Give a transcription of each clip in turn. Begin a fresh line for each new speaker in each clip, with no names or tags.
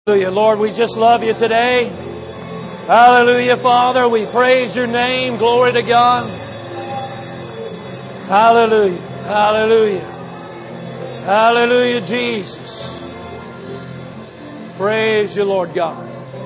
Hallelujah. Lord, we just love you today. Hallelujah, Father. We praise your name. Glory to God. Hallelujah. Hallelujah. Hallelujah, Jesus. Praise you, Lord God.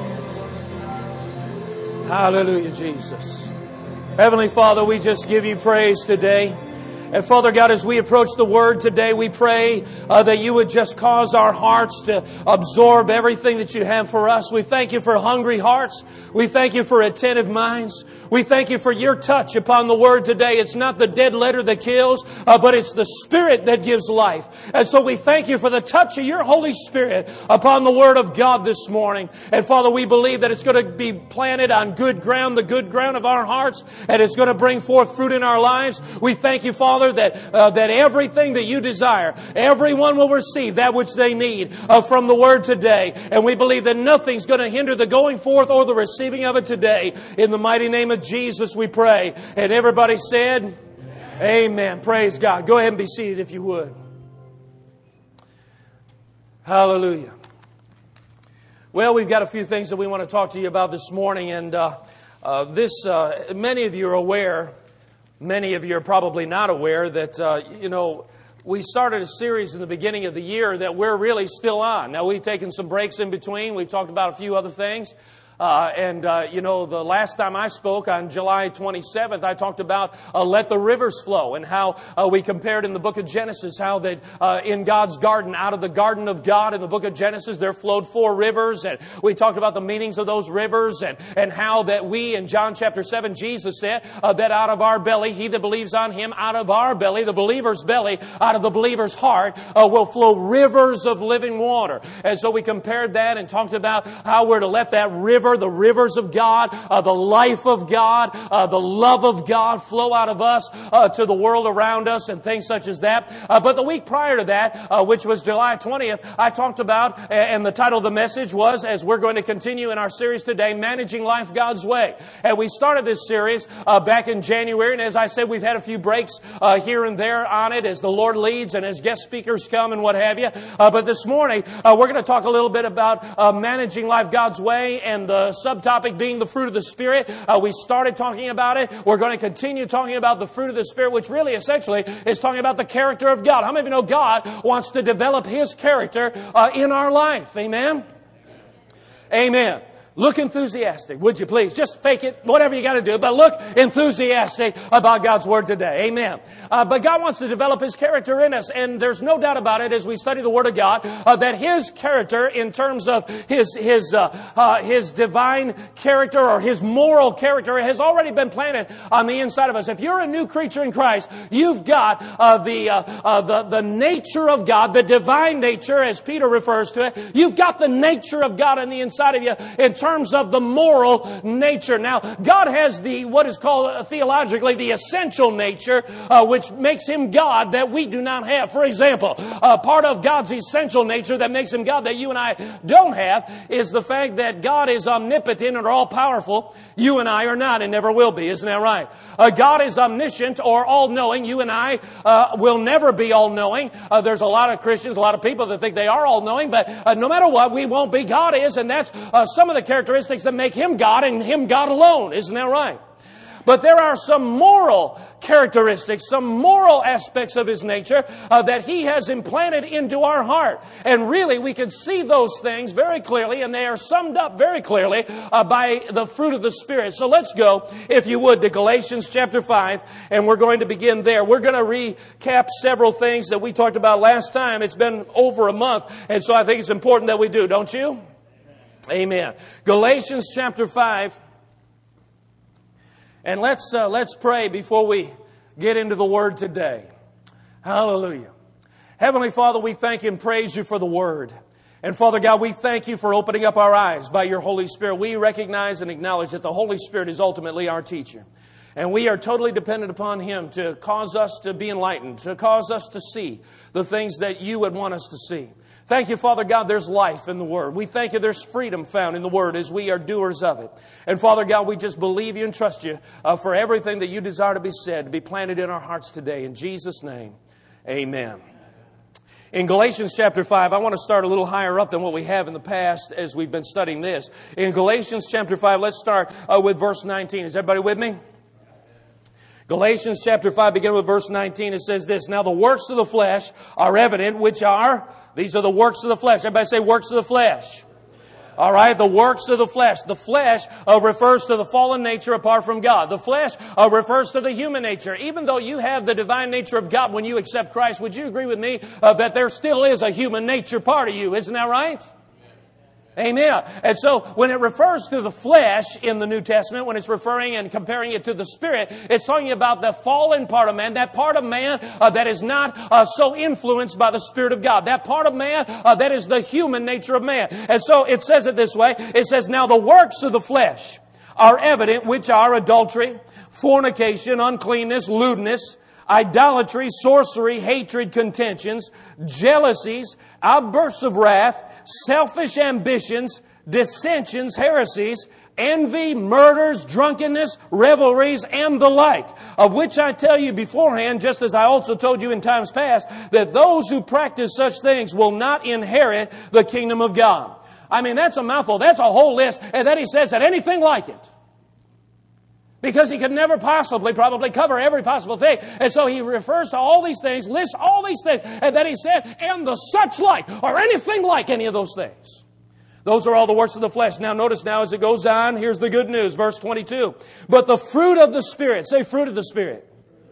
Hallelujah, Jesus. Heavenly Father, we just give you praise today. And Father God, as we approach the Word today, we pray that you would just cause our hearts to absorb everything that you have for us. We thank you for hungry hearts. We thank you for attentive minds. We thank you for your touch upon the Word today. It's not the dead letter that kills, but it's the Spirit that gives life. And so we thank you for the touch of your Holy Spirit upon the Word of God this morning. And Father, we believe that it's going to be planted on good ground, the good ground of our hearts, and it's going to bring forth fruit in our lives. We thank you, Father, that everything that you desire, everyone will receive that which they need from the Word today. And we believe that nothing's going to hinder the going forth or the receiving of it today. In the mighty name of Jesus we pray. And everybody said, Amen. Praise God. Go ahead and be seated if you would. Hallelujah. Well, we've got a few things that we want to talk to you about this morning. And many of you are aware. Many of you are probably not aware that, we started a series in the beginning of the year that we're really still on. Now, we've taken some breaks in between. We've talked about a few other things. The last time I spoke on July 27th, I talked about let the rivers flow, and how we compared in the book of Genesis how that in God's garden, out of the garden of God in the book of Genesis, there flowed 4 rivers, and we talked about the meanings of those rivers, and how that we, in John chapter 7, Jesus said that out of our belly, he that believes on him, out of our belly, the believer's belly, out of the believer's heart, will flow rivers of living water. And so we compared that and talked about how we're to let that river, the rivers of God, the life of God, the love of God flow out of us to the world around us and things such as that. But the week prior to that, which was July 20th, I talked about, and the title of the message was, as we're going to continue in our series today, Managing Life God's Way. And we started this series back in January, and as I said, we've had a few breaks here and there on it as the Lord leads and as guest speakers come and what have you. But this morning, we're going to talk a little bit about managing life God's way, and the subtopic being the fruit of the Spirit. We started talking about it. We're going to continue talking about the fruit of the Spirit, which really essentially is talking about the character of God. How many of you know God wants to develop His character in our life? Amen? Amen. Look enthusiastic, would you please? Just fake it, whatever you got to do, but look enthusiastic about God's Word today. Amen. But God wants to develop His character in us, and there's no doubt about it as we study the Word of God that His character, in terms of His divine character or His moral character, has already been planted on the inside of us. If you're a new creature in Christ, you've got the nature of God, the divine nature, as Peter refers to it. You've got the nature of God on the inside of you in terms of the moral nature. Now, God has what is called theologically the essential nature, which makes Him God that we do not have. For example, part of God's essential nature that makes Him God that you and I don't have is the fact that God is omnipotent and all-powerful. You and I are not and never will be. Isn't that right? God is omniscient or all-knowing. You and I will never be all-knowing. There's a lot of Christians, a lot of people that think they are all-knowing, but no matter what, we won't be. God is, and that's some of the characteristics that make Him God and Him God alone. Isn't that right? But there are some moral characteristics, some moral aspects of His nature that He has implanted into our heart. And really, we can see those things very clearly, and they are summed up very clearly by the fruit of the Spirit. So let's go, if you would, to Galatians chapter 5, and we're going to begin there. We're going to recap several things that we talked about last time. It's been over a month, and so I think it's important that we do, don't you? Amen. Galatians chapter 5. And let's pray before we get into the Word today. Hallelujah. Heavenly Father, we thank and praise You for the Word. And Father God, we thank You for opening up our eyes by Your Holy Spirit. We recognize and acknowledge that the Holy Spirit is ultimately our teacher. And we are totally dependent upon Him to cause us to be enlightened, to cause us to see the things that You would want us to see. Thank You, Father God, there's life in the Word. We thank You there's freedom found in the Word as we are doers of it. And Father God, we just believe You and trust You for everything that You desire to be said, to be planted in our hearts today. In Jesus' name, amen. In Galatians chapter 5, I want to start a little higher up than what we have in the past as we've been studying this. In Galatians chapter 5, let's start with verse 19. Is everybody with me? Galatians chapter 5, beginning with verse 19, it says this, "Now the works of the flesh are evident, which are," these are the works of the flesh. Everybody say works of the flesh. All right, the works of the flesh. The flesh refers to the fallen nature apart from God. The flesh refers to the human nature. Even though you have the divine nature of God when you accept Christ, would you agree with me that there still is a human nature part of you? Isn't that right? Amen. And so when it refers to the flesh in the New Testament, when it's referring and comparing it to the Spirit, it's talking about the fallen part of man, that part of man that is not so influenced by the Spirit of God, that part of man that is the human nature of man. And so it says it this way. It says, "Now the works of the flesh are evident, which are adultery, fornication, uncleanness, lewdness, idolatry, sorcery, hatred, contentions, jealousies, outbursts of wrath, selfish ambitions, dissensions, heresies, envy, murders, drunkenness, revelries, and the like, of which I tell you beforehand, just as I also told you in times past, that those who practice such things will not inherit the kingdom of God." I mean, that's a mouthful. That's a whole list. And then he says that anything like it. Because he could never possibly probably cover every possible thing. And so he refers to all these things, lists all these things. And then he said, "And the such like," or anything like any of those things. Those are all the works of the flesh. Now notice now as it goes on, here's the good news. Verse 22. "But the fruit of the Spirit," say fruit of the Spirit.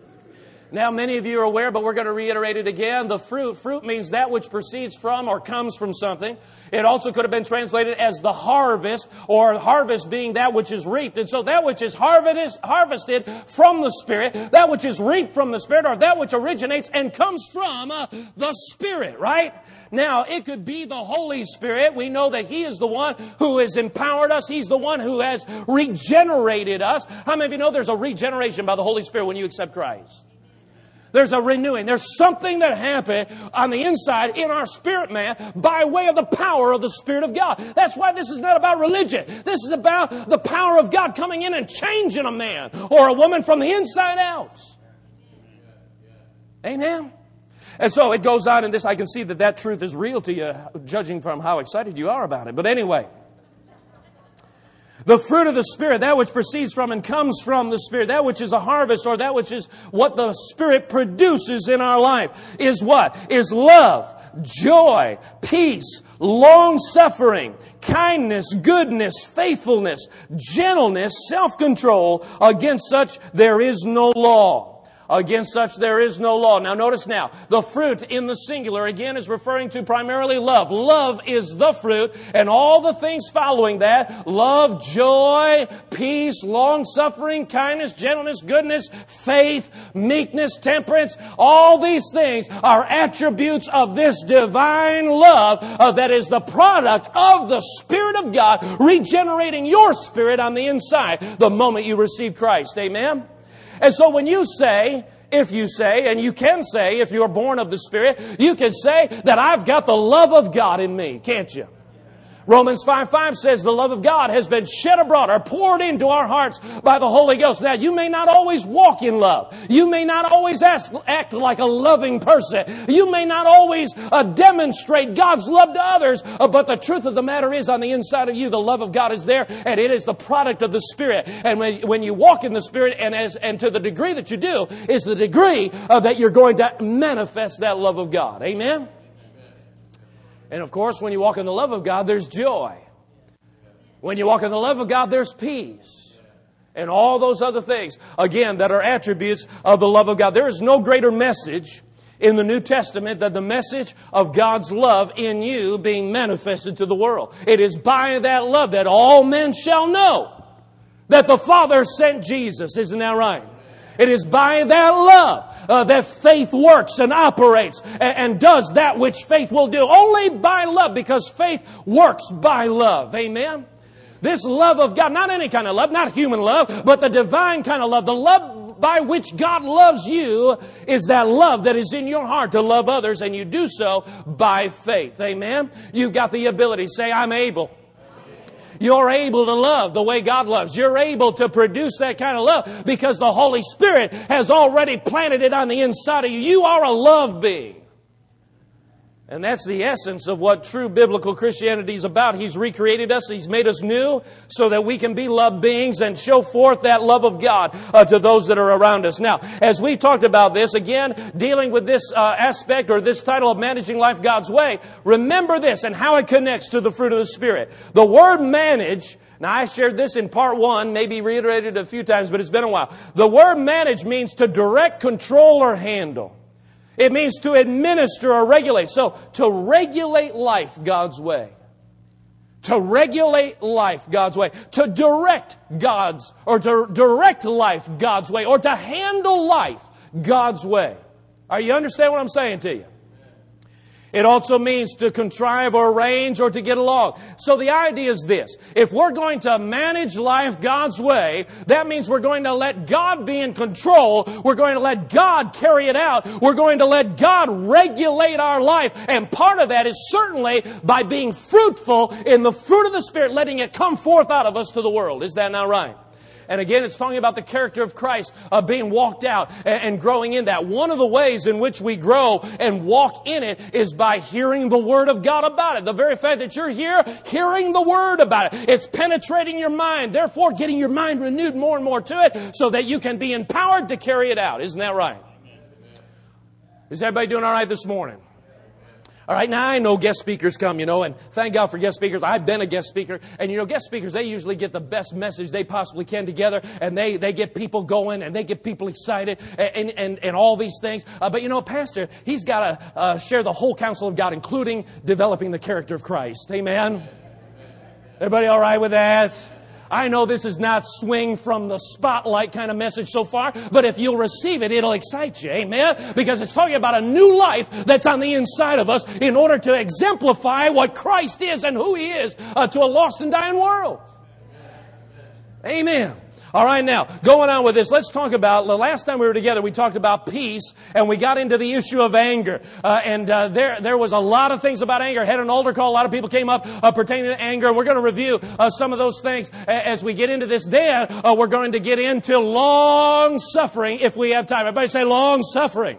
Now many of you are aware, but we're going to reiterate it again. The fruit means that which proceeds from or comes from something. It also could have been translated as the harvest, or harvest being that which is reaped. And so that which is harvested from the Spirit, that which is reaped from the Spirit, or that which originates and comes from the Spirit, right? Now, it could be the Holy Spirit. We know that He is the one who has empowered us. He's the one who has regenerated us. How many of you know there's a regeneration by the Holy Spirit when you accept Christ? There's a renewing. There's something that happened on the inside in our spirit man by way of the power of the Spirit of God. That's why this is not about religion. This is about the power of God coming in and changing a man or a woman from the inside out. Amen. And so it goes on in this. I can see that truth is real to you, judging from how excited you are about it. But anyway, the fruit of the Spirit, that which proceeds from and comes from the Spirit, that which is a harvest, or that which is what the Spirit produces in our life, is what? Is love, joy, peace, long-suffering, kindness, goodness, faithfulness, gentleness, self-control. Against such there is no law. Against such there is no law. Now notice now, the fruit in the singular again is referring to primarily love. Love is the fruit, and all the things following that, love, joy, peace, long-suffering, kindness, gentleness, goodness, faith, meekness, temperance, all these things are attributes of this divine love that is the product of the Spirit of God regenerating your spirit on the inside the moment you receive Christ. Amen? And so when you say, if you say, and you can say, if you're born of the Spirit, you can say that I've got the love of God in me, can't you? Romans 5:5 says the love of God has been shed abroad or poured into our hearts by the Holy Ghost. Now, you may not always walk in love. You may not always act like a loving person. You may not always demonstrate God's love to others. But the truth of the matter is, on the inside of you, the love of God is there, and it is the product of the Spirit. And when you walk in the Spirit, and to the degree that you do, is the degree that you're going to manifest that love of God. Amen? And of course, when you walk in the love of God, there's joy. When you walk in the love of God, there's peace. And all those other things, again, that are attributes of the love of God. There is no greater message in the New Testament than the message of God's love in you being manifested to the world. It is by that love that all men shall know that the Father sent Jesus. Isn't that right? It is by that love that faith works and operates and does that which faith will do. Only by love, because faith works by love. Amen? This love of God, not any kind of love, not human love, but the divine kind of love. The love by which God loves you is that love that is in your heart to love others, and you do so by faith. Amen? You've got the ability. Say, I'm able. You're able to love the way God loves. You're able to produce that kind of love because the Holy Spirit has already planted it on the inside of you. You are a love being. And that's the essence of what true biblical Christianity is about. He's recreated us. He's made us new so that we can be loved beings and show forth that love of God to those that are around us. Now, as we talked about this, again, dealing with this aspect or this title of Managing Life God's Way, remember this and how it connects to the fruit of the Spirit. The word manage, now I shared this in part 1, maybe reiterated a few times, but it's been a while. The word manage means to direct, control, or handle. It means to administer or regulate. So, to regulate life God's way. To regulate life God's way. To direct direct life God's way. Or to handle life God's way. Are you understand what I'm saying to you? It also means to contrive or arrange or to get along. So the idea is this. If we're going to manage life God's way, that means we're going to let God be in control. We're going to let God carry it out. We're going to let God regulate our life. And part of that is certainly by being fruitful in the fruit of the Spirit, letting it come forth out of us to the world. Is that not right? And again, it's talking about the character of Christ being walked out and growing in that. One of the ways in which we grow and walk in it is by hearing the Word of God about it. The very fact that you're here, hearing the Word about it. It's penetrating your mind, therefore getting your mind renewed more and more to it so that you can be empowered to carry it out. Isn't that right? Is everybody doing all right this morning? All right, now I know guest speakers come, and thank God for guest speakers. I've been a guest speaker. And, guest speakers, they usually get the best message they possibly can together. And they get people going and they get people excited and all these things. But, Pastor, he's got to share the whole counsel of God, including developing the character of Christ. Amen? Everybody all right with that? I know this is not swing from the spotlight kind of message so far, but if you'll receive it, it'll excite you. Amen? Because it's talking about a new life that's on the inside of us in order to exemplify what Christ is and who He is to a lost and dying world. Amen. All right, now, going on with this, let's talk about, the last time we were together, we talked about peace, and we got into the issue of anger. There was a lot of things about anger. I had an altar call. A lot of people came up pertaining to anger. We're going to review some of those things as we get into this. Then we're going to get into long suffering if we have time. Everybody say long suffering.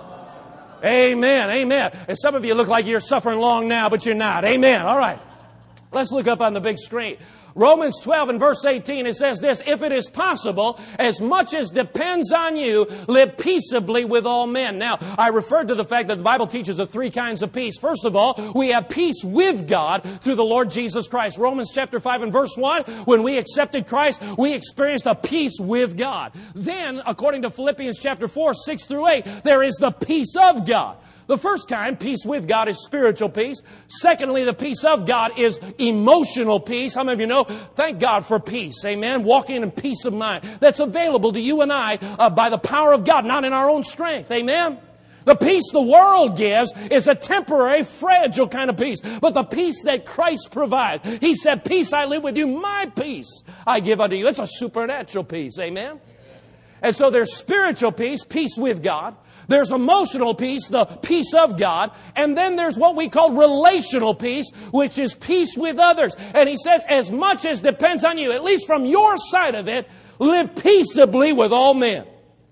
Amen, amen. And some of you look like you're suffering long now, but you're not. Amen. All right. Let's look up on the big screen. Romans 12 and verse 18, it says this, if it is possible, as much as depends on you, live peaceably with all men. Now, I referred to the fact that the Bible teaches of 3 kinds of peace. First of all, we have peace with God through the Lord Jesus Christ. Romans chapter 5 and verse 1, when we accepted Christ, we experienced a peace with God. Then, according to Philippians chapter 4, 6 through 8, there is the peace of God. The first kind, peace with God, is spiritual peace. Secondly, the peace of God is emotional peace. How many of you know? Thank God for peace. Amen. Walking in peace of mind. That's available to you and I by the power of God, not in our own strength. Amen. The peace the world gives is a temporary, fragile kind of peace. But the peace that Christ provides, He said, peace I live with you, my peace I give unto you. It's a supernatural peace. Amen. And so there's spiritual peace, peace with God. There's emotional peace, the peace of God. And then there's what we call relational peace, which is peace with others. And He says, as much as depends on you, at least from your side of it, live peaceably with all men.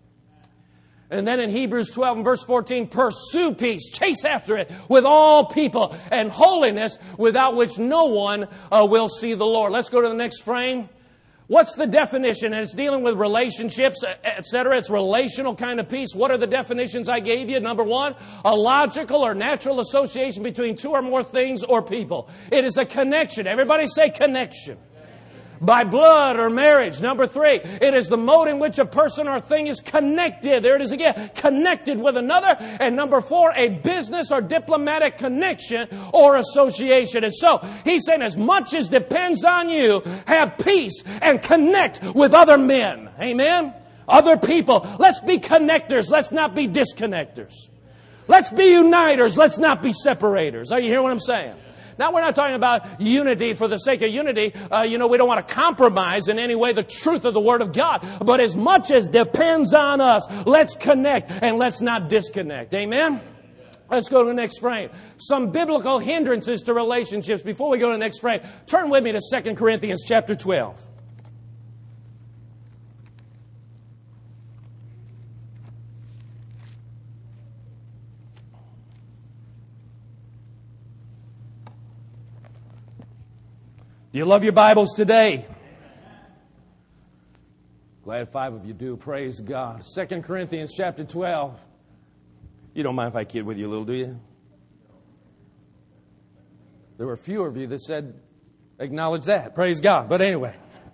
And then in Hebrews 12 and verse 14, pursue peace, chase after it with all people, and holiness, without which no one will see the Lord. Let's go to the next frame. What's the definition? And it's dealing with relationships, etc. It's relational kind of peace. What are the definitions I gave you? Number 1, a logical or natural association between 2 or more things or people. It is a connection. Everybody say connection. By blood or marriage. Number 3, it is the mode in which a person or thing is connected. There it is again. Connected with another. And number 4, a business or diplomatic connection or association. And so, He's saying as much as depends on you, have peace and connect with other men. Amen? Other people. Let's be connectors. Let's not be disconnectors. Let's be uniters. Let's not be separators. Are you hearing what I'm saying? Now, we're not talking about unity for the sake of unity. We don't want to compromise in any way the truth of the Word of God. But as much as depends on us, let's connect and let's not disconnect. Amen? Let's go to the next frame. Some biblical hindrances to relationships. Before we go to the next frame, turn with me to 2 Corinthians chapter 12. Do you love your Bibles today? Glad 5 of you do. Praise God. 2 Corinthians chapter 12. You don't mind if I kid with you a little, do you? There were a few of you that said, acknowledge that. Praise God. But anyway.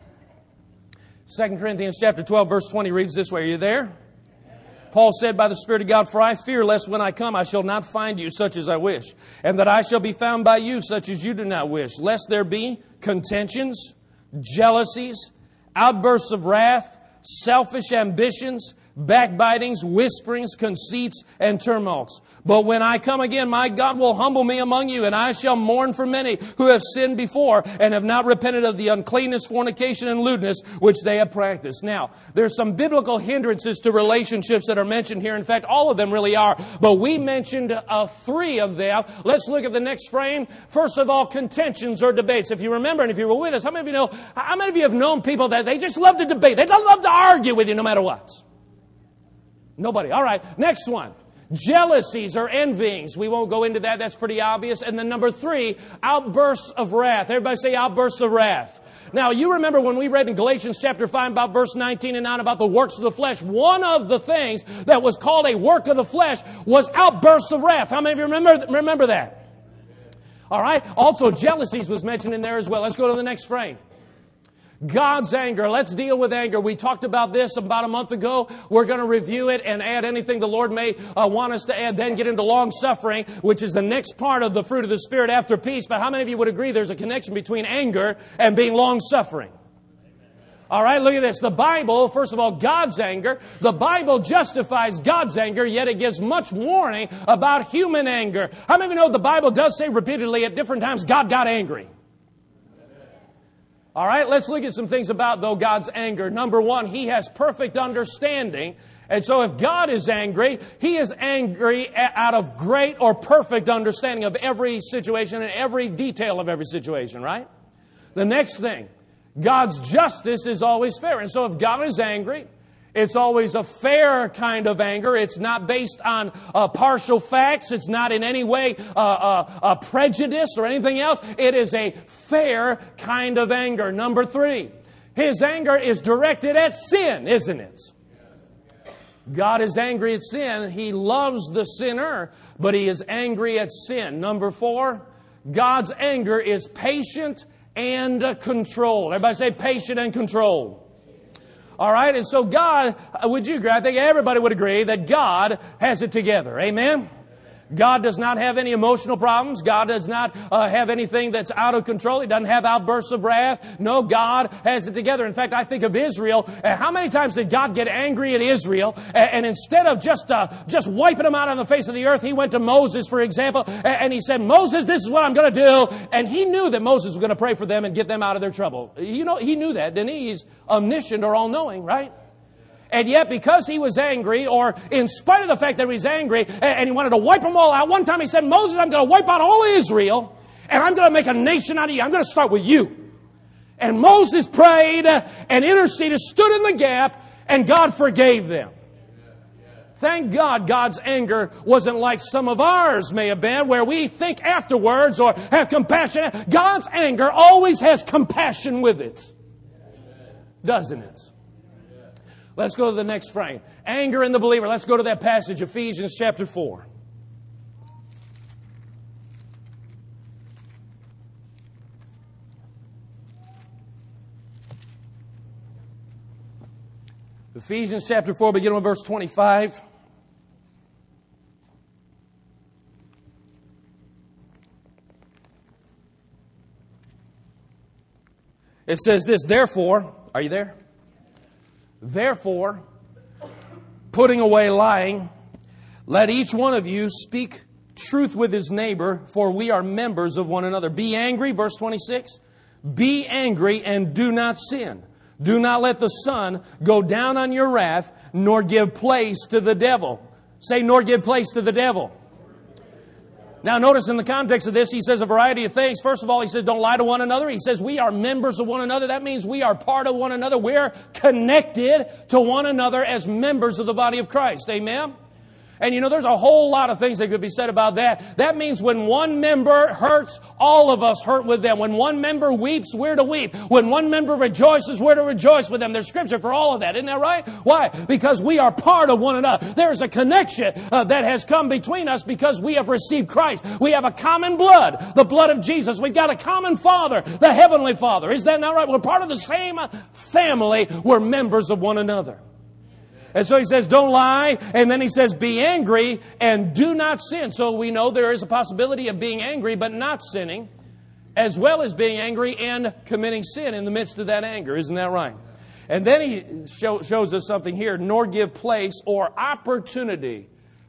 2 Corinthians chapter 12, verse 20 reads this way. Are you there? Paul said, by the Spirit of God, for I fear lest when I come I shall not find you such as I wish, and that I shall be found by you such as you do not wish, lest there be contentions, jealousies, outbursts of wrath, selfish ambitions, backbitings, whisperings, conceits, and tumults. But when I come again, my God will humble me among you, and I shall mourn for many who have sinned before and have not repented of the uncleanness, fornication, and lewdness which they have practiced. Now, there's some biblical hindrances to relationships that are mentioned here. In fact, all of them really are. But we mentioned 3 of them. Let's look at the next frame. First of all, contentions or debates. If you remember, and if you were with us, how many of you have known people that they just love to debate? They don't love to argue with you no matter what. Nobody. All right. Next one. Jealousies or envyings. We won't go into that. That's pretty obvious. And then number 3, outbursts of wrath. Everybody say outbursts of wrath. Now, you remember when we read in Galatians chapter 5 about verse 19 and on about the works of the flesh. One of the things that was called a work of the flesh was outbursts of wrath. How many of you remember that? All right. Also, jealousies was mentioned in there as well. Let's go to the next frame. God's anger. Let's deal with anger. We talked about this about a month ago. We're going to review it and add anything the Lord may want us to add. Then get into long suffering, which is the next part of the fruit of the Spirit after peace. But how many of you would agree there's a connection between anger and being long suffering? All right, look at this. The Bible, first of all, God's anger. The Bible justifies God's anger, yet it gives much warning about human anger. How many of you know the Bible does say repeatedly at different times God got angry? All right, let's look at some things about, though, God's anger. Number 1, He has perfect understanding. And so if God is angry, He is angry out of great or perfect understanding of every situation and every detail of every situation, right? The next thing, God's justice is always fair. And so if God is angry, it's always a fair kind of anger. It's not based on partial facts. It's not in any way a prejudice or anything else. It is a fair kind of anger. Number 3, His anger is directed at sin, isn't it? God is angry at sin. He loves the sinner, but He is angry at sin. Number 4, God's anger is patient and controlled. Everybody say patient and controlled. All right, and so God, would you agree? I think everybody would agree that God has it together. Amen? God does not have any emotional problems. God does not have anything that's out of control. He doesn't have outbursts of wrath. No, God has it together. In fact, I think of Israel. How many times did God get angry at Israel? And instead of just wiping them out on the face of the earth, He went to Moses, for example, and He said, Moses, this is what I'm going to do. And He knew that Moses was going to pray for them and get them out of their trouble. You know, He knew that, didn't He? He's omniscient or all-knowing, right? And yet, because He was angry, or in spite of the fact that He was angry, and He wanted to wipe them all out, one time He said, Moses, I'm going to wipe out all Israel, and I'm going to make a nation out of you. I'm going to start with you. And Moses prayed and interceded, stood in the gap, and God forgave them. Thank God God's anger wasn't like some of ours may have been, where we think afterwards or have compassion. God's anger always has compassion with it. Doesn't it? Let's go to the next frame. Anger in the believer. Let's go to that passage, Ephesians chapter 4. Ephesians chapter 4, beginning with verse 25. It says this, therefore, are you there? Therefore, putting away lying, let each one of you speak truth with his neighbor, for we are members of one another. Be angry, verse 26. Be angry and do not sin. Do not let the sun go down on your wrath, nor give place to the devil. Say, nor give place to the devil. Now, notice in the context of this, he says a variety of things. First of all, he says, don't lie to one another. He says, we are members of one another. That means we are part of one another. We're connected to one another as members of the body of Christ. Amen? And you know, there's a whole lot of things that could be said about that. That means when one member hurts, all of us hurt with them. When one member weeps, we're to weep. When one member rejoices, we're to rejoice with them. There's scripture for all of that. Isn't that right? Why? Because we are part of one another. There is a connection that has come between us because we have received Christ. We have a common blood, the blood of Jesus. We've got a common Father, the Heavenly Father. Is that not right? We're part of the same family. We're members of one another. And so he says, don't lie. And then he says, be angry and do not sin. So we know there is a possibility of being angry but not sinning, as well as being angry and committing sin in the midst of that anger. Isn't that right? And then he shows us something here. Nor give place or opportunity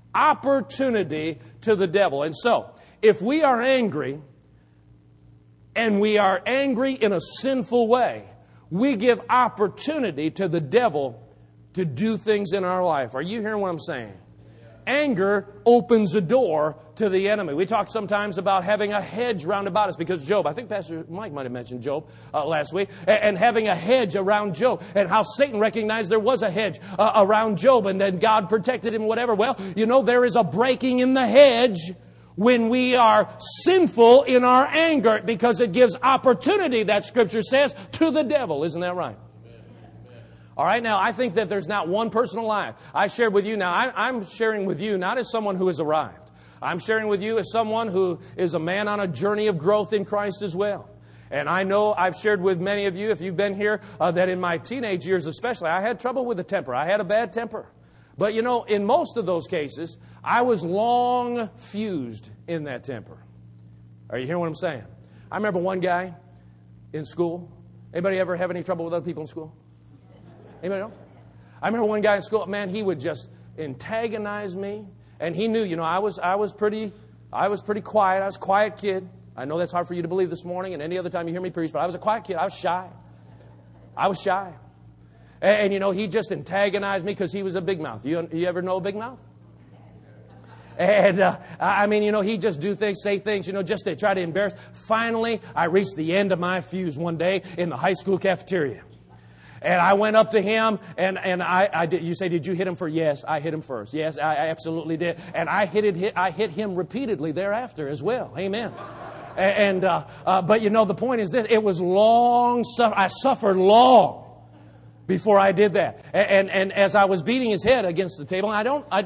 to the devil. And so, if we are angry, and we are angry in a sinful way, we give opportunity to the devil to do things in our life. Are you hearing what I'm saying? Anger opens a door to the enemy. We talk sometimes about having a hedge round about us because Job, I think Pastor Mike might have mentioned Job last week, and having a hedge around Job and how Satan recognized there was a hedge around Job and then God protected him, whatever. Well, you know, there is a breaking in the hedge when we are sinful in our anger because it gives opportunity, that scripture says, to the devil. Isn't that right? All right, now, I think that there's not one person alive. I shared with you now, I'm sharing with you not as someone who has arrived. I'm sharing with you as someone who is a man on a journey of growth in Christ as well. And I know I've shared with many of you, if you've been here, that in my teenage years especially, I had trouble with the temper. I had a bad temper. But you know, in most of those cases, I was long fused in that temper. Are you hearing what I'm saying? I remember one guy in school. Anybody ever have any trouble with other people in school? Anybody know? I remember one guy in school, man, he would just antagonize me. And he knew, you know, I was pretty quiet. I was a quiet kid. I know that's hard for you to believe this morning and any other time you hear me preach, but I was a quiet kid. I was shy. And you know, he just antagonized me because he was a big mouth. You ever know a big mouth? And, I mean, you know, he'd just do things, say things, you know, just to try to embarrass. Finally, I reached the end of my fuse one day in the high school cafeteria. And I went up to him, and I did. You say, did you hit him first? Yes, I hit him first. Yes, I absolutely did. And I hit him repeatedly thereafter as well. Amen. But you know, the point is this: it was long. I suffered long before I did that. And as I was beating his head against the table,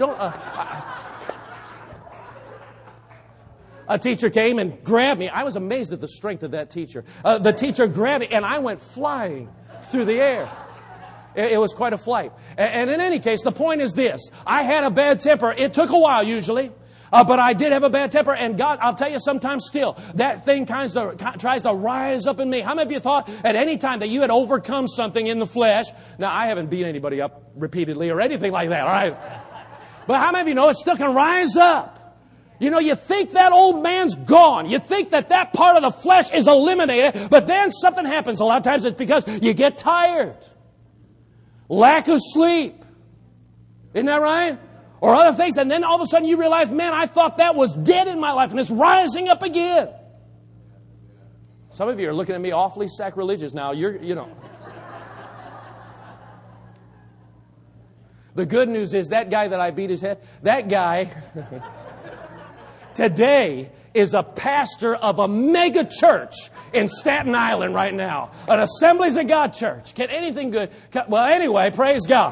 a teacher came and grabbed me. I was amazed at the strength of that teacher. The teacher grabbed me, and I went flying through the air. It was quite a flight. And in any case, the point is this. I had a bad temper. It took a while usually. But I did have a bad temper. And God, I'll tell you, sometimes still, that thing tries to rise up in me. How many of you thought at any time that you had overcome something in the flesh? Now, I haven't beat anybody up repeatedly or anything like that, all right? But how many of you know it still can rise up? You know, you think that old man's gone. You think that part of the flesh is eliminated, but then something happens. A lot of times it's because you get tired. Lack of sleep. Isn't that right? Or other things. And then all of a sudden you realize, man, I thought that was dead in my life, and it's rising up again. Some of you are looking at me awfully sacrilegious now. You know. The good news is that guy that I beat his head, that guy... today is a pastor of a mega church in Staten Island right now. An Assemblies of God church. Can anything good... Well, anyway, praise God.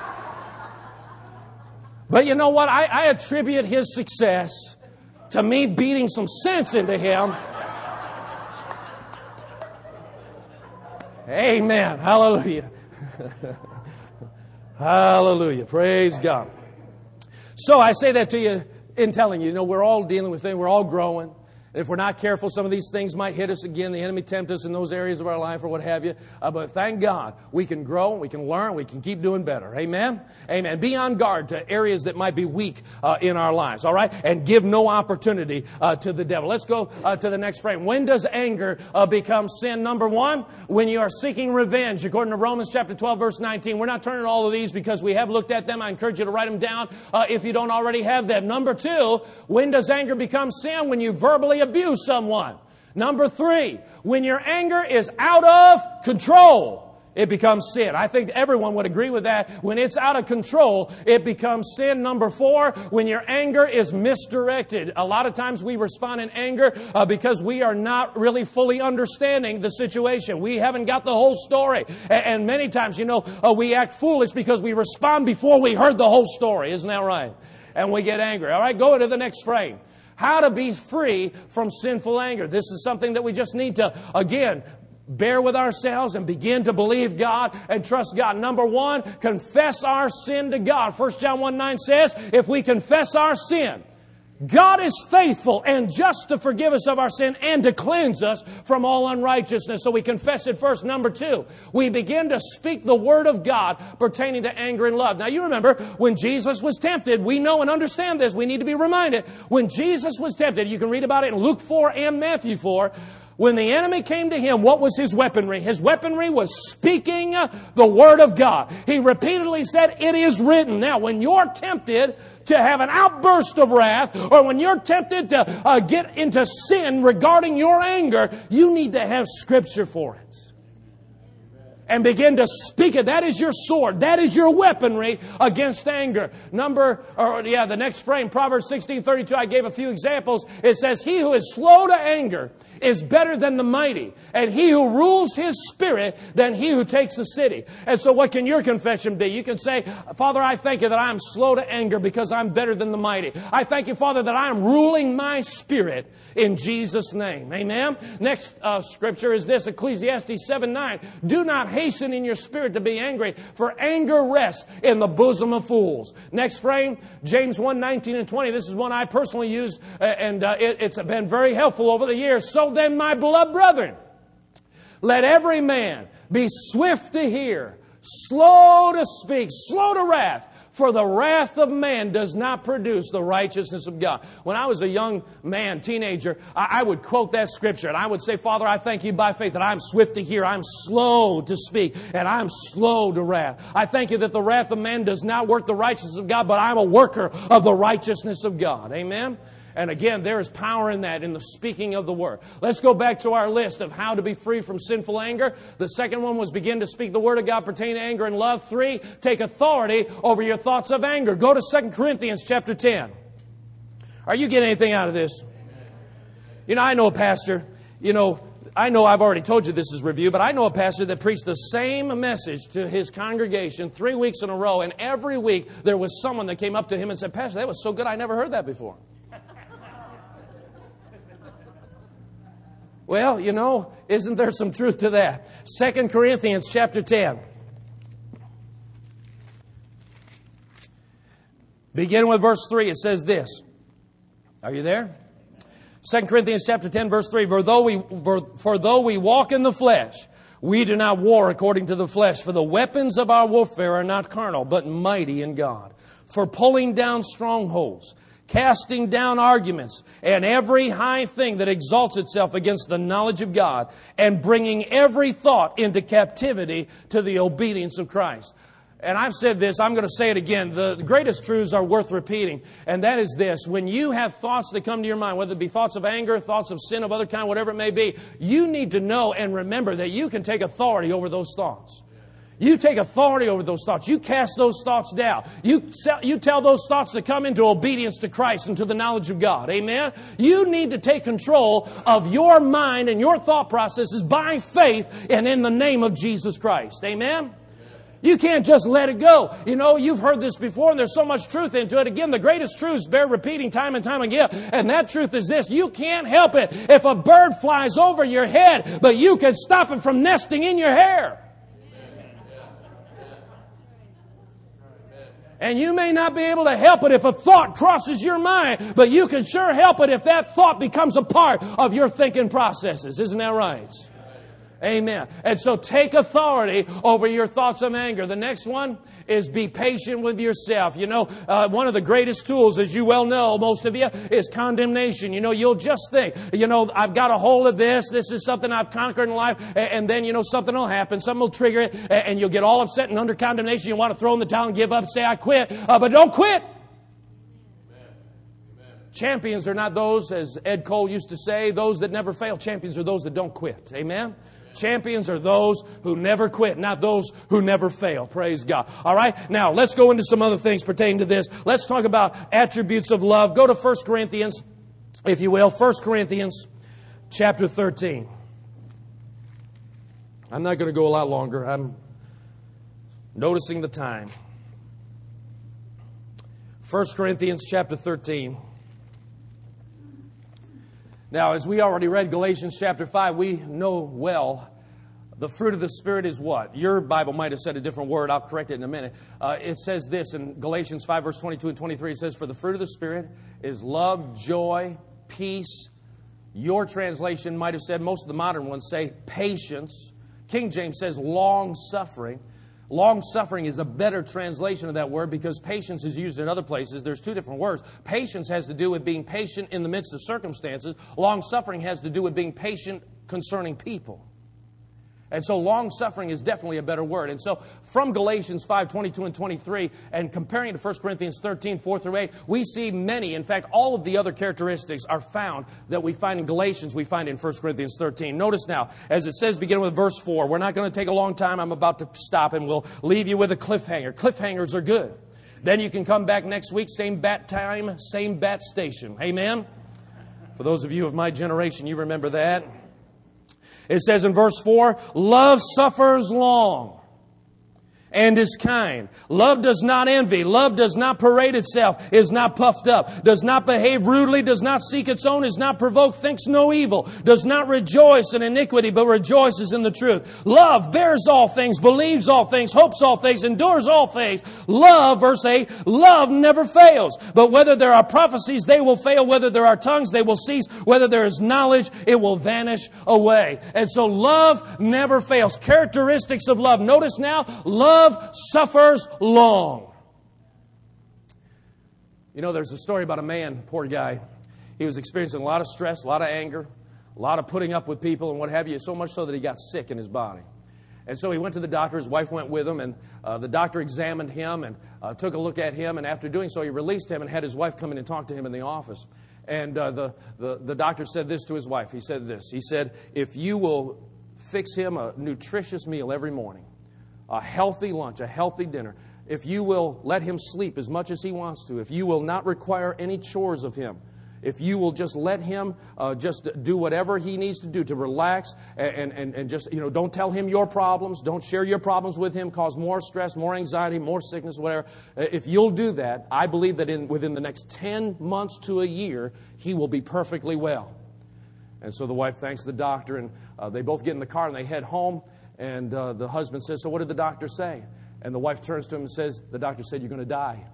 But you know what? I attribute his success to me beating some sense into him. Amen. Hallelujah. Hallelujah. Praise God. So I say that to you in telling you, we're all dealing with things. We're all growing. And if we're not careful, some of these things might hit us again. The enemy tempt us in those areas of our life or what have you. But thank God we can grow, we can learn, we can keep doing better. Amen? Amen. Be on guard to areas that might be weak in our lives. All right? And give no opportunity to the devil. Let's go to the next frame. When does anger become sin? Number one, when you are seeking revenge. According to Romans chapter 12, verse 19. We're not turning all of these because we have looked at them. I encourage you to write them down if you don't already have them. Number two, when does anger become sin? When you verbally abuse someone. Number three, when your anger is out of control. it becomes sin. I think everyone would agree with that. When it's out of control, it becomes sin. Number 4, when your anger is misdirected. A lot of times we respond in anger because we are not really fully understanding the situation. We haven't got the whole story. And many times, we act foolish because we respond before we heard the whole story. Isn't that right? And we get angry. All right, go to the next frame. How to be free from sinful anger. This is something that we just need to, again, bear with ourselves and begin to believe God and trust God. Number 1, confess our sin to God. 1 John 1:9 says, if we confess our sin, God is faithful and just to forgive us of our sin and to cleanse us from all unrighteousness. So we confess it first. Number 2, we begin to speak the Word of God pertaining to anger and love. Now you remember, when Jesus was tempted, we know and understand this. We need to be reminded. When Jesus was tempted, you can read about it in Luke 4 and Matthew 4, when the enemy came to him, what was his weaponry? His weaponry was speaking the Word of God. He repeatedly said, it is written. Now, when you're tempted to have an outburst of wrath, or when you're tempted to get into sin regarding your anger, you need to have Scripture for it. And begin to speak it. That is your sword. That is your weaponry against anger. The next frame, Proverbs 16:32, I gave a few examples. It says, he who is slow to anger is better than the mighty, and he who rules his spirit than he who takes the city. And so what can your confession be? You can say, Father, I thank you that I am slow to anger because I'm better than the mighty. I thank you, Father, that I am ruling my spirit in Jesus' name. Amen? Next scripture is this, Ecclesiastes 7:9. Do not hasten in your spirit to be angry, for anger rests in the bosom of fools. Next frame, James 1:19 and 20. This is one I personally use, and it's been very helpful over the years. So then, my beloved brethren, let every man be swift to hear, slow to speak, slow to wrath, for the wrath of man does not produce the righteousness of God. When I was a young man, teenager, I would quote that scripture and I would say, Father, I thank you by faith that I'm swift to hear, I'm slow to speak, and I'm slow to wrath. I thank you that the wrath of man does not work the righteousness of God, but I'm a worker of the righteousness of God. Amen? And again, there is power in that, in the speaking of the Word. Let's go back to our list of how to be free from sinful anger. The second one was begin to speak the Word of God pertaining to anger and love. 3, take authority over your thoughts of anger. Go to 2 Corinthians chapter 10. Are you getting anything out of this? I know a pastor, I know I've already told you this is review, but I know a pastor that preached the same message to his congregation 3 weeks in a row, and every week there was someone that came up to him and said, Pastor, that was so good, I never heard that before. Well, isn't there some truth to that? 2 Corinthians chapter 10. Begin with verse 3. It says this. Are you there? 2 Corinthians chapter 10, verse 3. For though we walk in the flesh, we do not war according to the flesh. For the weapons of our warfare are not carnal, but mighty in God. For pulling down strongholds, casting down arguments, and every high thing that exalts itself against the knowledge of God, and bringing every thought into captivity to the obedience of Christ. And I've said this, I'm going to say it again. The greatest truths are worth repeating. And that is this. When you have thoughts that come to your mind, whether it be thoughts of anger, thoughts of sin of other kind, whatever it may be, you need to know and remember that you can take authority over those thoughts. You take authority over those thoughts. You cast those thoughts down. You tell those thoughts to come into obedience to Christ and to the knowledge of God. Amen? You need to take control of your mind and your thought processes by faith and in the name of Jesus Christ. Amen? You can't just let it go. You've heard this before, and there's so much truth into it. Again, the greatest truths bear repeating time and time again. And that truth is this. You can't help it if a bird flies over your head, but you can stop it from nesting in your hair. And you may not be able to help it if a thought crosses your mind, but you can sure help it if that thought becomes a part of your thinking processes. Isn't that right? Amen. And so take authority over your thoughts of anger. The next one is be patient with yourself. One of the greatest tools, as you well know, most of you, is condemnation. You'll just think, I've got a hold of this. This is something I've conquered in life. And then, something will happen. Something will trigger it. And you'll get all upset and under condemnation. You want to throw in the towel and give up, say, I quit. But don't quit. Champions are not those, as Ed Cole used to say, those that never fail. Champions are those that don't quit. Amen? Champions are those who never quit, not those who never fail. Praise God. All right. Now, let's go into some other things pertaining to this. Let's talk about attributes of love. Go to 1 Corinthians, if you will. 1 Corinthians chapter 13. I'm not going to go a lot longer. I'm noticing the time. 1 Corinthians chapter 13. Now, as we already read Galatians chapter 5, we know well the fruit of the Spirit is what? Your Bible might have said a different word. I'll correct it in a minute. It says this in Galatians 5, verse 22 and 23. It says, for the fruit of the Spirit is love, joy, peace. Your translation might have said, most of the modern ones say patience. King James says long-suffering. Long-suffering is a better translation of that word because patience is used in other places. There's two different words. Patience has to do with being patient in the midst of circumstances. Long-suffering has to do with being patient concerning people. And so long-suffering is definitely a better word. And so from Galatians 5, 22 and 23, and comparing to 1 Corinthians 13, 4 through 8, we see many, in fact, all of the other characteristics are found that we find in Galatians, we find in 1 Corinthians 13. Notice now, as it says, beginning with verse 4, we're not going to take a long time. I'm about to stop, and we'll leave you with a cliffhanger. Cliffhangers are good. Then you can come back next week, same bat time, same bat station. Amen? For those of you of my generation, you remember that. It says in verse 4, love suffers long and is kind. Love does not envy. Love does not parade itself, is not puffed up, does not behave rudely, does not seek its own, is not provoked, thinks no evil, does not rejoice in iniquity, but rejoices in the truth. Love bears all things, believes all things, hopes all things, endures all things. Love, verse 8, love never fails. But whether there are prophecies, they will fail. Whether there are tongues, they will cease. Whether there is knowledge, it will vanish away. And so love never fails. Characteristics of love. Notice now, love suffers long. You know, there's a story about a man, poor guy. He was experiencing a lot of stress, a lot of anger, a lot of putting up with people and what have you, so much so that he got sick in his body. And so he went to the doctor. His wife went with him, and the doctor examined him and took a look at him. And after doing so, he released him and had his wife come in and talk to him in the office. And the doctor said this to his wife. He said this. He said, if you will fix him a nutritious meal every morning, a healthy lunch, a healthy dinner, if you will let him sleep as much as he wants to, if you will not require any chores of him, if you will just let him just do whatever he needs to do to relax and just, don't tell him your problems, don't share your problems with him, cause more stress, more anxiety, more sickness, whatever. If you'll do that, I believe that within the next 10 months to a year, he will be perfectly well. And so the wife thanks the doctor, and they both get in the car and they head home. And the husband says, so what did the doctor say? And the wife turns to him and says, the doctor said, you're going to die.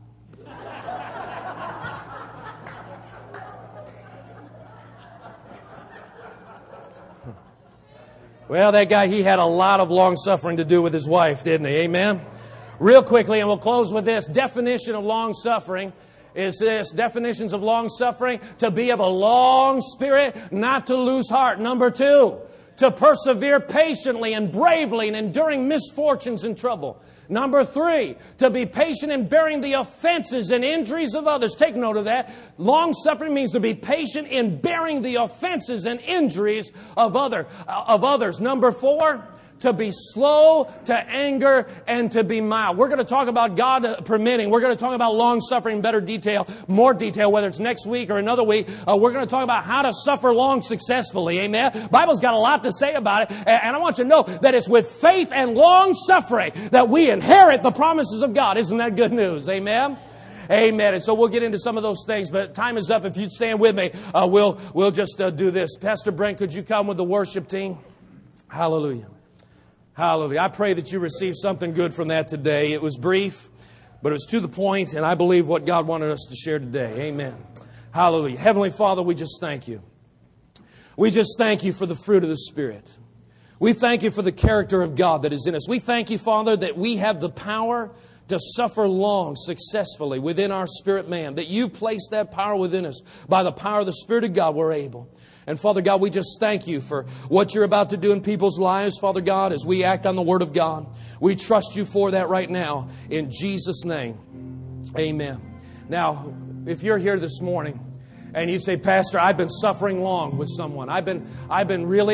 Well, that guy, he had a lot of long suffering to do with his wife, didn't he? Amen? Real quickly, and we'll close with this. Definition of long suffering is this. Definitions of long suffering: to be of a long spirit, not to lose heart. Number 2, to persevere patiently and bravely in enduring misfortunes and trouble. Number 3, to be patient in bearing the offenses and injuries of others. Take note of that. Long-suffering means to be patient in bearing the offenses and injuries of others. Number 4, to be slow to anger and to be mild. We're going to talk about, God permitting, we're going to talk about long-suffering in better detail, more detail, whether it's next week or another week. We're going to talk about how to suffer long successfully. Amen? Bible's got a lot to say about it. And I want you to know that it's with faith and long-suffering that we inherit the promises of God. Isn't that good news? Amen? Amen. And so we'll get into some of those things, but time is up. If you'd stand with me, we'll just do this. Pastor Brent, could you come with the worship team? Hallelujah. Hallelujah. I pray that you receive something good from that today. It was brief, but it was to the point, and I believe what God wanted us to share today. Amen. Hallelujah. Heavenly Father, we just thank you. We just thank you for the fruit of the Spirit. We thank you for the character of God that is in us. We thank you, Father, that we have the power to suffer long successfully within our spirit man, that you've placed that power within us. By the power of the Spirit of God, we're able. And Father God, we just thank you for what you're about to do in people's lives, Father God, as we act on the Word of God. We trust you for that right now, in Jesus' name. Amen. Now, if you're here this morning and you say, Pastor, I've been suffering long with someone. I've been really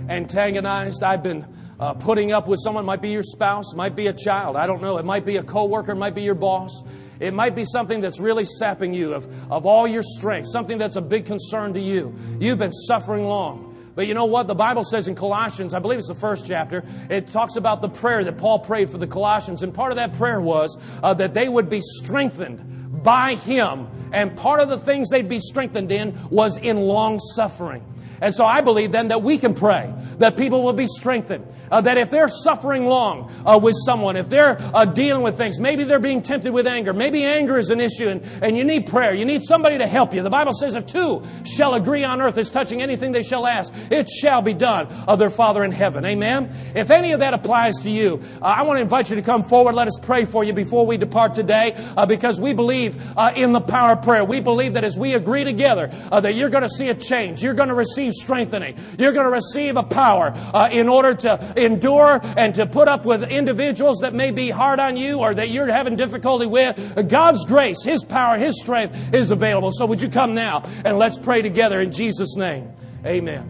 antagonized. I've been putting up with someone. It might be your spouse, it might be a child. I don't know. It might be a coworker, it might be your boss. It might be something that's really sapping you of all your strength, something that's a big concern to you. You've been suffering long. But you know what? The Bible says in Colossians, I believe it's the first chapter, it talks about the prayer that Paul prayed for the Colossians. And part of that prayer was that they would be strengthened by Him. And part of the things they'd be strengthened in was in long suffering. And so I believe then that we can pray that people will be strengthened. That if they're suffering long with someone, if they're dealing with things, maybe they're being tempted with anger. Maybe anger is an issue and you need prayer. You need somebody to help you. The Bible says if two shall agree on earth as touching anything they shall ask, it shall be done of their Father in heaven. Amen? If any of that applies to you, I want to invite you to come forward. Let us pray for you before we depart today because we believe in the power of prayer. We believe that as we agree together that you're going to see a change. You're going to receive strengthening. You're going to receive a power in order to endure and to put up with individuals that may be hard on you or that you're having difficulty with. God's grace, His power, His strength is available. So would you come now and let's pray together in Jesus' name. Amen.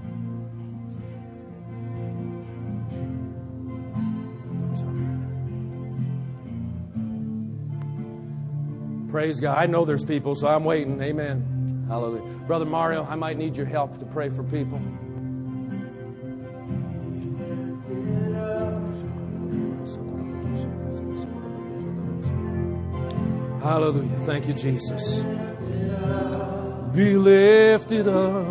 Praise God. I know there's people, so I'm waiting. Amen. Hallelujah. Brother Mario, I might need your help to pray for people. Hallelujah. Thank you, Jesus. Be lifted up.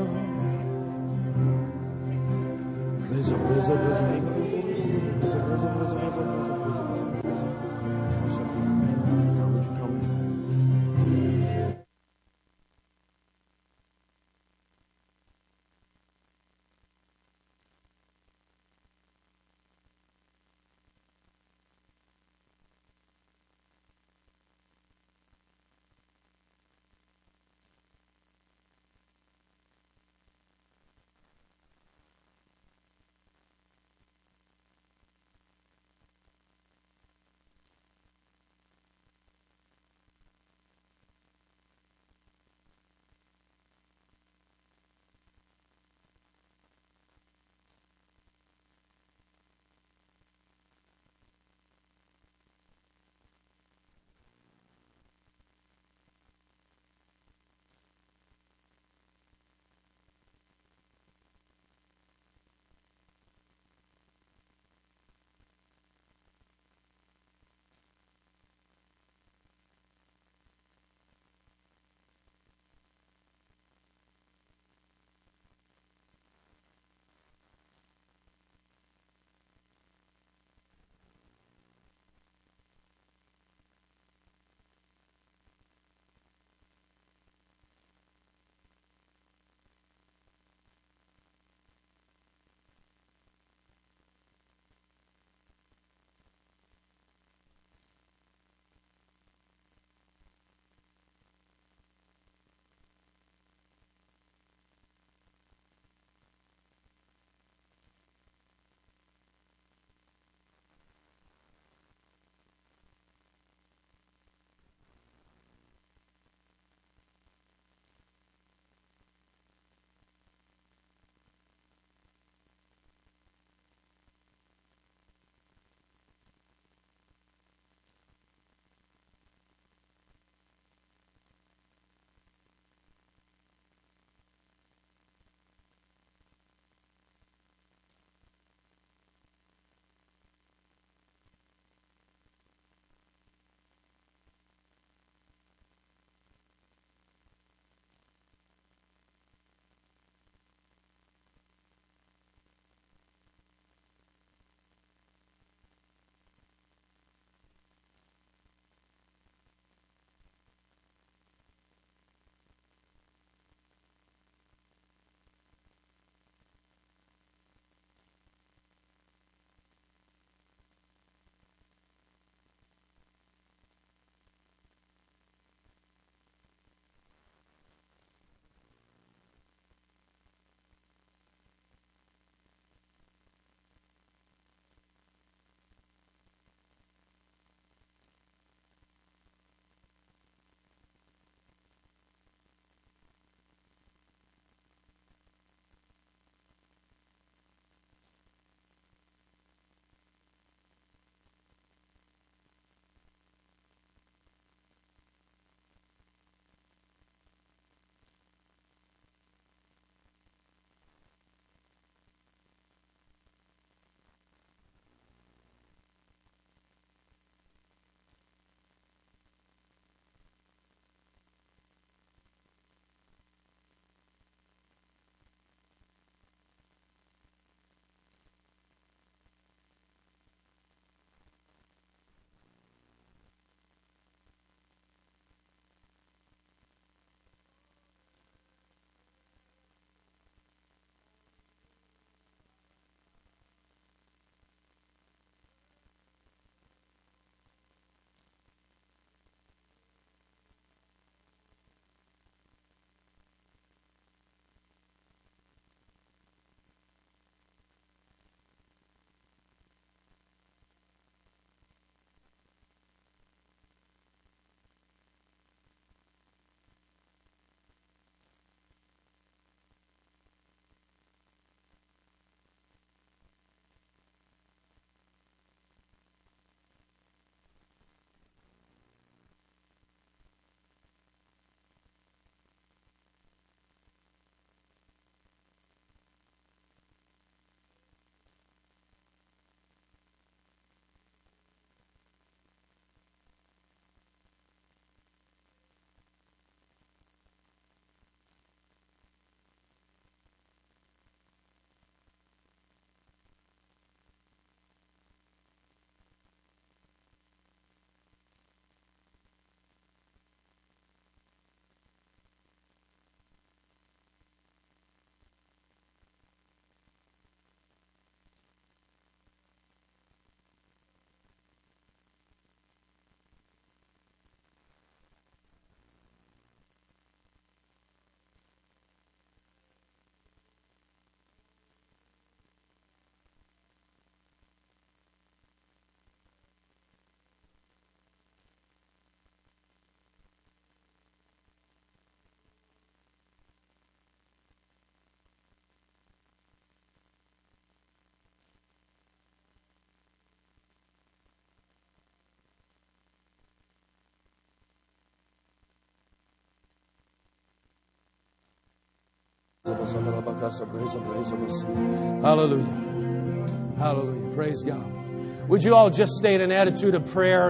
Hallelujah. Hallelujah. Praise God. Would you all just stay in an attitude of prayer?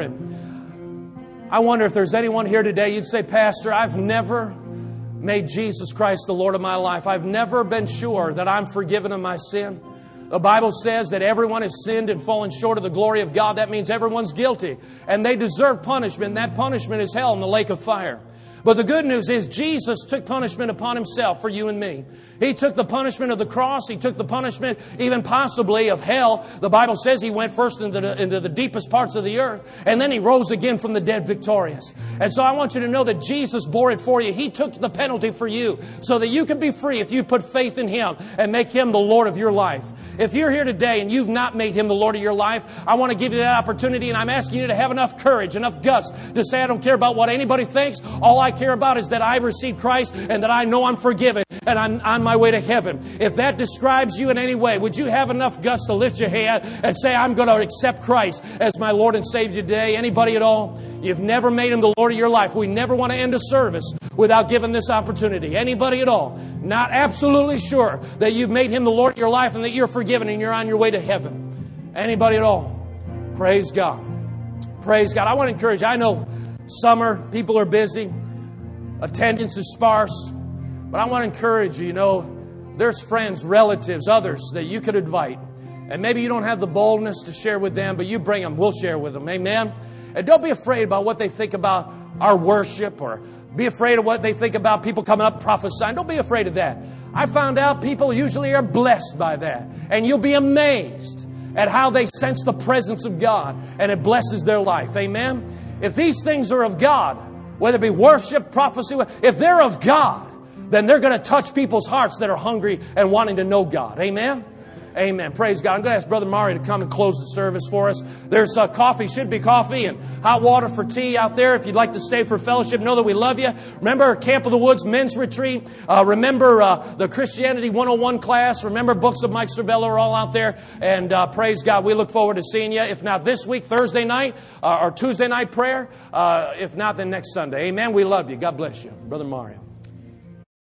And I wonder if there's anyone here today, you'd say, Pastor, I've never made Jesus Christ the Lord of my life. I've never been sure that I'm forgiven of my sin. The Bible says that everyone has sinned and fallen short of the glory of God. That means everyone's guilty. And they deserve punishment. That punishment is hell in the lake of fire. But the good news is Jesus took punishment upon Himself for you and me. He took the punishment of the cross. He took the punishment even possibly of hell. The Bible says He went first into the deepest parts of the earth. And then He rose again from the dead victorious. And so I want you to know that Jesus bore it for you. He took the penalty for you so that you can be free if you put faith in Him and make Him the Lord of your life. If you're here today and you've not made Him the Lord of your life, I want to give you that opportunity, and I'm asking you to have enough courage, enough guts to say, I don't care about what anybody thinks. All I care about is that I received Christ and that I know I'm forgiven and I'm on my way to heaven. If that describes you in any way, would you have enough guts to lift your hand and say, I'm going to accept Christ as my Lord and Savior today? Anybody at all? You've never made Him the Lord of your life. We never want to end a service without giving this opportunity. Anybody at all? Not absolutely sure that you've made Him the Lord of your life and that you're forgiven and you're on your way to heaven. Anybody at all? Praise God. Praise God. I want to encourage you. I know summer, people are busy. Attendance is sparse. But I want to encourage you, there's friends, relatives, others that you could invite. And maybe you don't have the boldness to share with them, but you bring them. We'll share with them. Amen? And don't be afraid about what they think about our worship, or be afraid of what they think about people coming up prophesying. Don't be afraid of that. I found out people usually are blessed by that. And you'll be amazed at how they sense the presence of God, and it blesses their life. Amen? If these things are of God, whether it be worship, prophecy, if they're of God, then they're going to touch people's hearts that are hungry and wanting to know God. Amen? Amen. Praise God. I'm going to ask Brother Mario to come and close the service for us. There's coffee, should be coffee, and hot water for tea out there. If you'd like to stay for fellowship, know that we love you. Remember Camp of the Woods men's retreat. Remember the Christianity 101 class. Remember books of Mike Cervello are all out there. And praise God. We look forward to seeing you. If not this week, Thursday night, or Tuesday night prayer. If not, then next Sunday. Amen. We love you. God bless you. Brother Mario.